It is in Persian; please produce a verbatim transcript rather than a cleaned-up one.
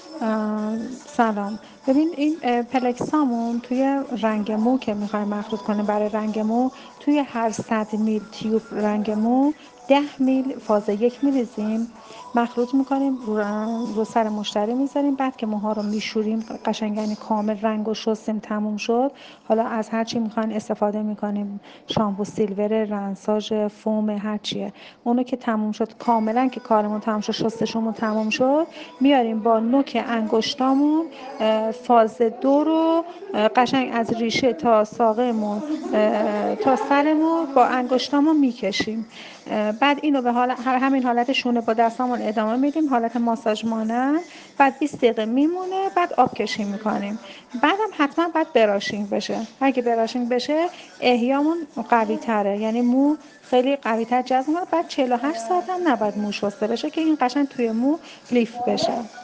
آه، سلام. ببین این اه، پلکسامون توی رنگ مو که میخوایم مخلوط کنیم برای رنگ مو، توی هر صد میل تیوب رنگ مو ده میل فاز یک میریزیم، مخلوط میکنیم رو, رو سر مشتری میذاریم. بعد که موها رو میشوریم قشنگ، یعنی کامل رنگ و شستیم تموم شد. حالا از هر چی میخواین استفاده میکنیم، شامپو، سیلور، رنساژ، فوم، هر چیه. اونو که تموم شد کاملا، که کارمون تموم شد، شستشومون تموم شد، میاریم با نوک انگشتامون فاز دو رو قشنگ از ریشه تا ساقمون تا سرمون با انگشتامون میکشیم. بعد اینو به حال همین حالت شونه با دستامون ادامه میدیم، حالت ماساژ مانند. بعد بیست دقیقه میمونه، بعد آب کشی میکنیم. بعدم حتما بعد براشینگ بشه. اگه براشینگ بشه احیامون قوی تره، یعنی مو خیلی قوی تر جذب میکنه. بعد چهل و هشت ساعت هم نباید مو شسته بشه که این قشنگ توی مو لیف بشه.